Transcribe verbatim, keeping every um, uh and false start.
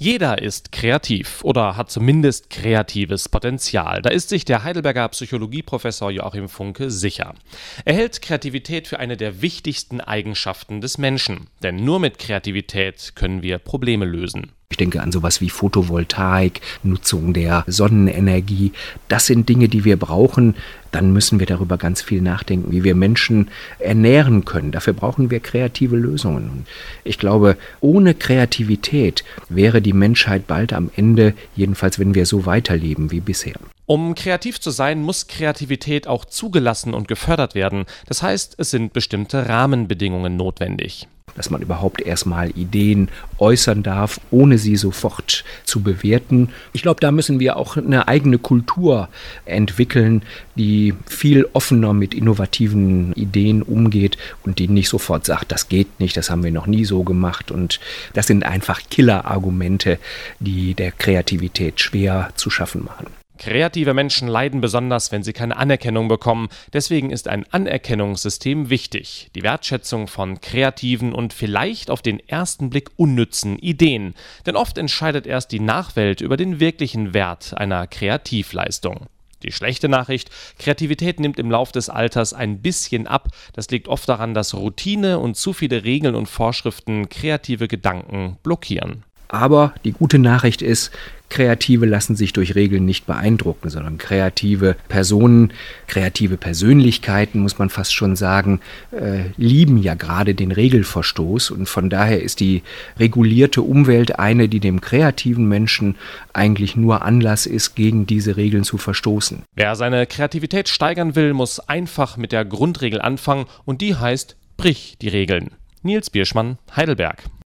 Jeder ist kreativ oder hat zumindest kreatives Potenzial. Da ist sich der Heidelberger Psychologieprofessor Joachim Funke sicher. Er hält Kreativität für eine der wichtigsten Eigenschaften des Menschen. Denn nur mit Kreativität können wir Probleme lösen. Ich denke an sowas wie Photovoltaik, Nutzung der Sonnenenergie. Das sind Dinge, die wir brauchen. Dann müssen wir darüber ganz viel nachdenken, wie wir Menschen ernähren können. Dafür brauchen wir kreative Lösungen. Und ich glaube, ohne Kreativität wäre die Menschheit bald am Ende, jedenfalls wenn wir so weiterleben wie bisher. Um kreativ zu sein, muss Kreativität auch zugelassen und gefördert werden. Das heißt, es sind bestimmte Rahmenbedingungen notwendig. Dass man überhaupt erstmal Ideen äußern darf, ohne sie sofort zu bewerten. Ich glaube, da müssen wir auch eine eigene Kultur entwickeln, die viel offener mit innovativen Ideen umgeht und die nicht sofort sagt, das geht nicht, das haben wir noch nie so gemacht. Und das sind einfach Killerargumente, die der Kreativität schwer zu schaffen machen. Kreative Menschen leiden besonders, wenn sie keine Anerkennung bekommen. Deswegen ist ein Anerkennungssystem wichtig. Die Wertschätzung von kreativen und vielleicht auf den ersten Blick unnützen Ideen. Denn oft entscheidet erst die Nachwelt über den wirklichen Wert einer Kreativleistung. Die schlechte Nachricht: Kreativität nimmt im Lauf des Alters ein bisschen ab. Das liegt oft daran, dass Routine und zu viele Regeln und Vorschriften kreative Gedanken blockieren. Aber die gute Nachricht ist, Kreative lassen sich durch Regeln nicht beeindrucken, sondern kreative Personen, kreative Persönlichkeiten, muss man fast schon sagen, äh, lieben ja gerade den Regelverstoß. Und von daher ist die regulierte Umwelt eine, die dem kreativen Menschen eigentlich nur Anlass ist, gegen diese Regeln zu verstoßen. Wer seine Kreativität steigern will, muss einfach mit der Grundregel anfangen und die heißt: Brich die Regeln. Nils Bierschmann, Heidelberg.